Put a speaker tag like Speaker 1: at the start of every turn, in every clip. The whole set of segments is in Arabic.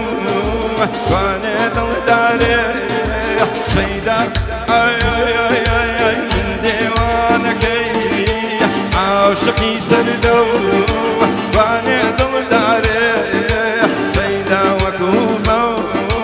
Speaker 1: وانا دلداري شيدا اي اي اي اي اي من ديوانك عاشقي سردو وانا دلداري شيدا وكومو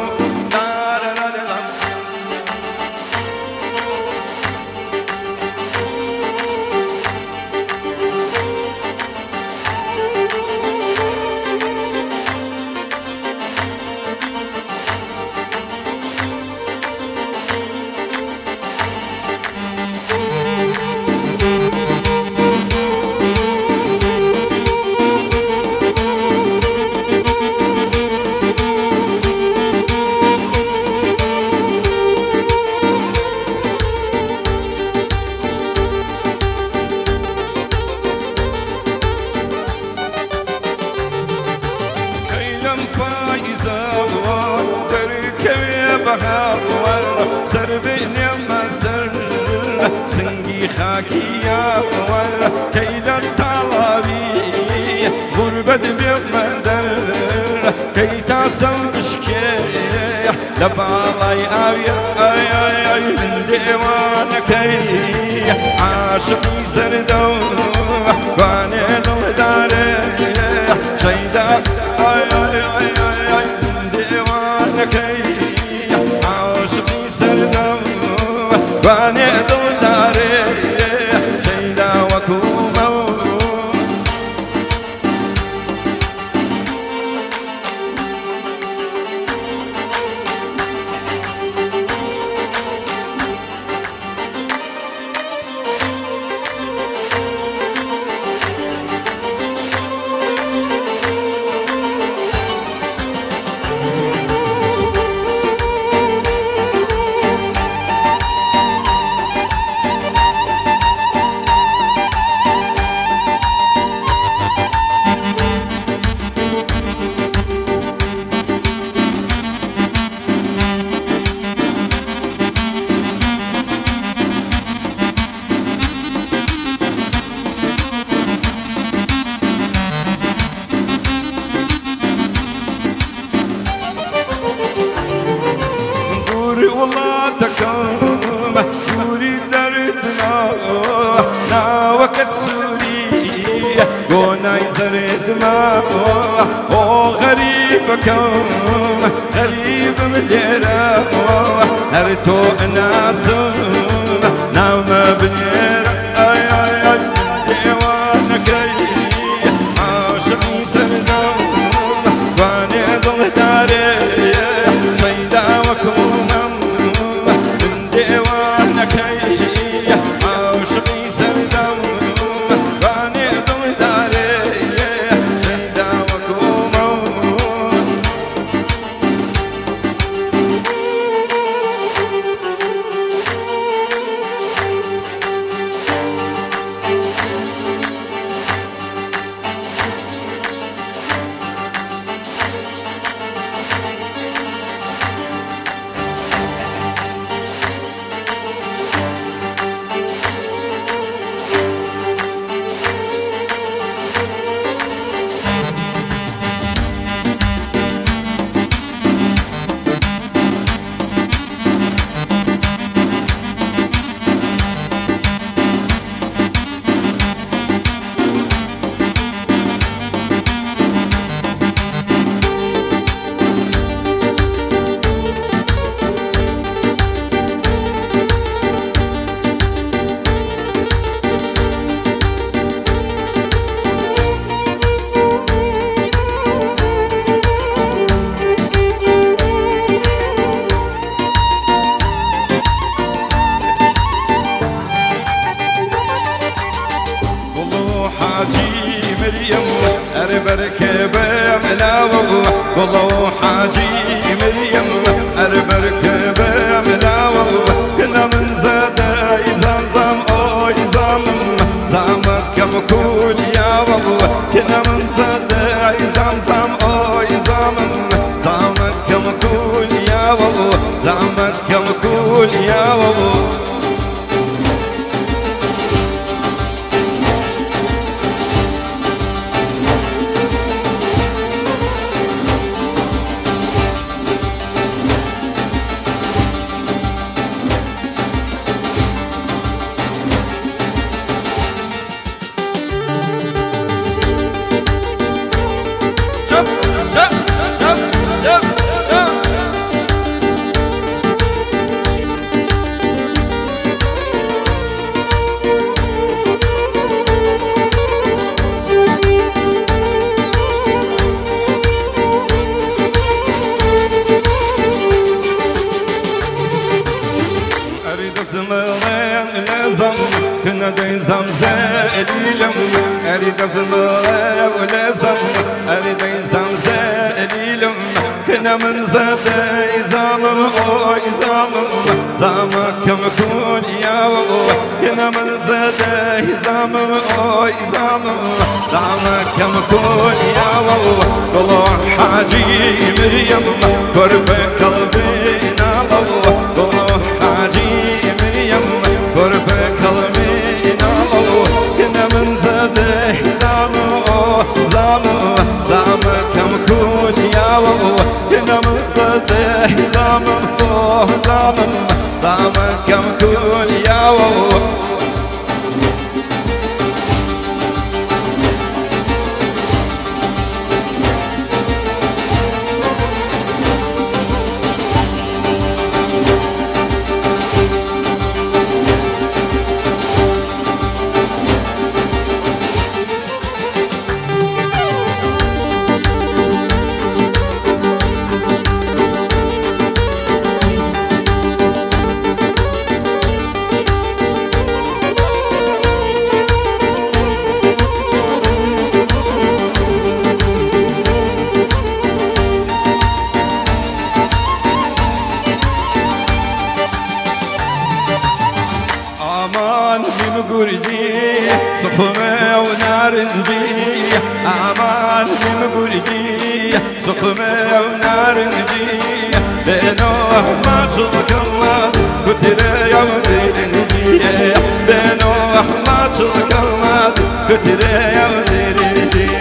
Speaker 1: سربني مسر سنجي خاكي يا ور كيل الطلبي غربت بمدر كي تصمشكي لبالي اي اي اي اي من ديوانك عاشقي سردو وانا دلداري شيدا اي اي اي اي من ديوانك وانا دلداري شيدا وكومو والله تكوم سوري دردنا نا وقت سوري قونا يزرد ما او غريب كوم غريب مديرا هرتو ناس نام بنيرا اي اي اي ديوانك عاشقي سردو وانا دلداري شيدا وكوم بركبه ملاوه والله حاجي مريم بركبه ملاوه كنا من زاد زمزم اوي زمك كم كل يا والله كنا من زاد زمزم اوي زمك كم كل يا والله زمك كم كل يا والله زامم اوي زامم زامك كم كون يا والله هنا من زاده زامم اوي زامم زامك كم كون يا والله طلع حاجي مريم قرب قلبي نالله طلع حاجي مريم قرب قلبي نالله هنا من زاده زامم اوي زامم زامك كم كون يا والله هنا من زاده زامم اوي زامم زامك كم كون يا والله امان بمقرجي صخمة ونارنجي امان بمقرجي صخمة ونارنجي بينوح ما تشلك الله كتر يوم بيرنجي بينوح ما تشلك الله كتر يوم بيرنجي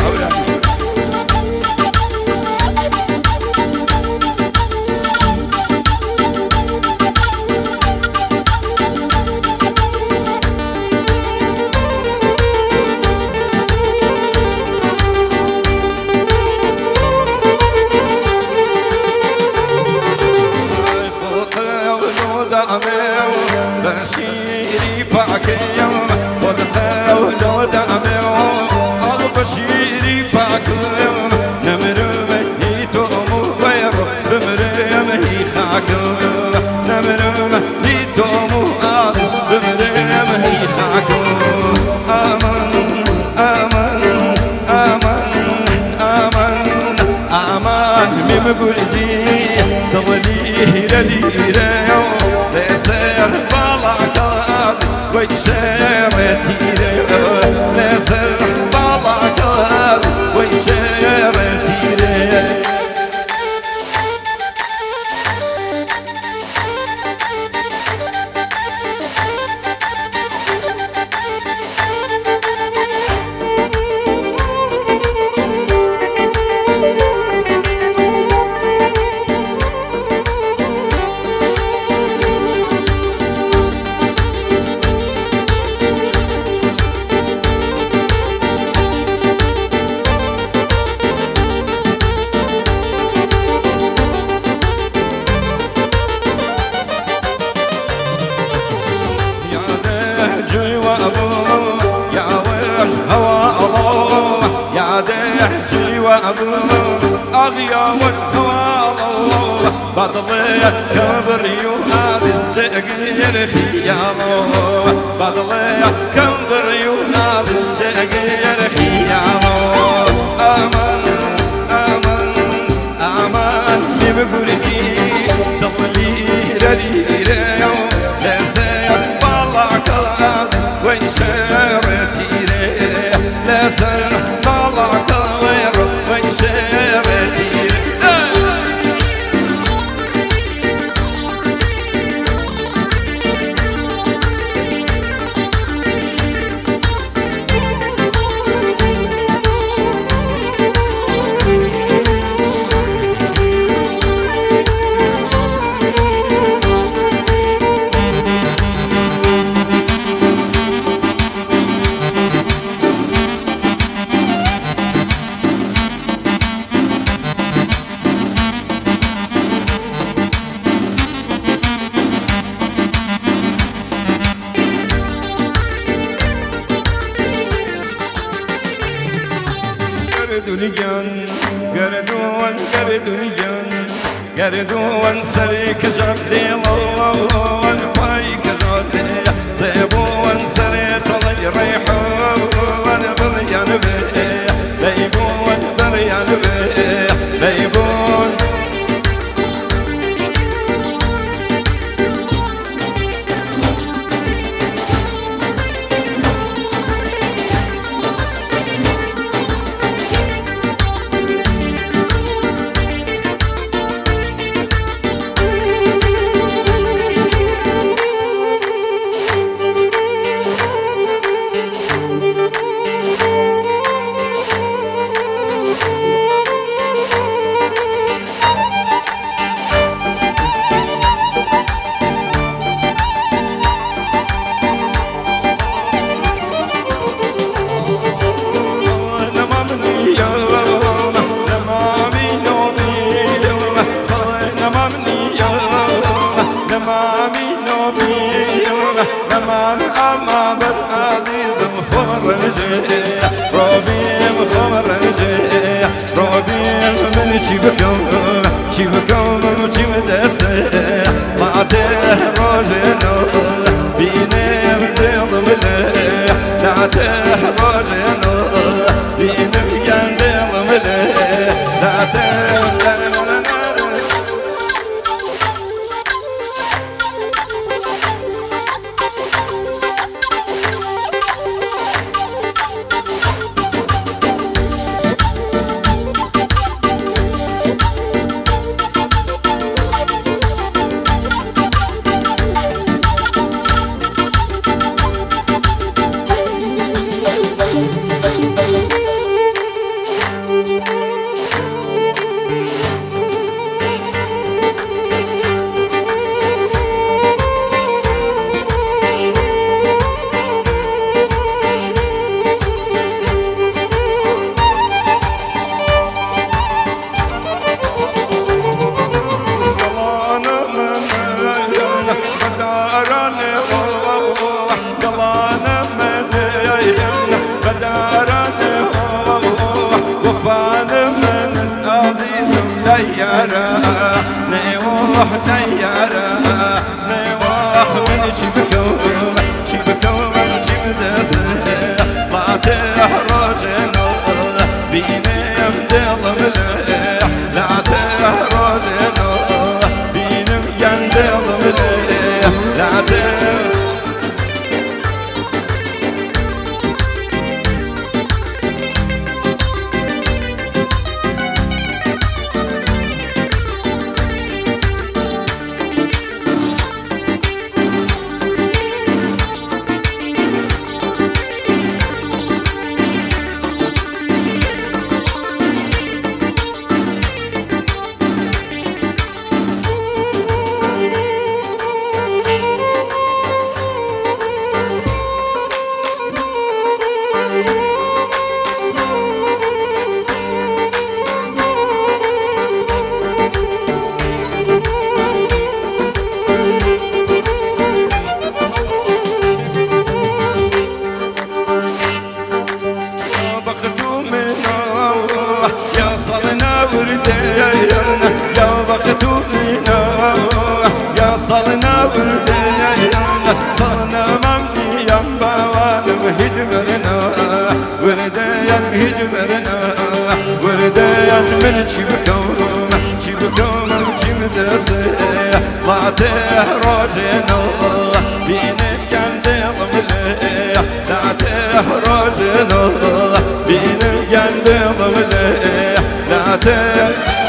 Speaker 1: بشيري باكي يوم ودتا ولو دعمي البشيري باكي يوم نمر مهيتو مو غير بمر مهي خاكو نمر مهيتو مو بمر مهي خاكو آمن آمن آمن آمن آمن ممقردي تظلي هيرا يوم لسير بالعقاب ويشير تيري لسير بالعقاب ويشير تيري أغيا والحوال بطلية كبري وهذه تغيير خياله بطلية كبري وهذه تغيير خياله أمان أمان أمان بمقولي تضليل لي يوم لسير بالله كلام وين شرتي لسير بالله كلام وين شرتي قردون سري كجبلي لون باي كجبلي طيبون سري طلي ريحون بريان بيه ليبون بريان بيه ليبون وجمدسه ضاعته روجنا بيني بدل ملح ضاعته روجنا بيني بدل ملح ضاعته نيوح نيارا نيوح من شبكوم شبكوم شبدسه ضاعته روجنا بيني بدل ملح ضاعته روجنا بيني بدل ملح ضاعته صلنا وردينا صلنا ممني ينبا هجبرنا ورديان هجبرنا ورديان من شبكوم شبكوم شمدسه ضاعته روجنا بيني كان ضملي ضاعته روجنا بيني كان ضملي ضاعته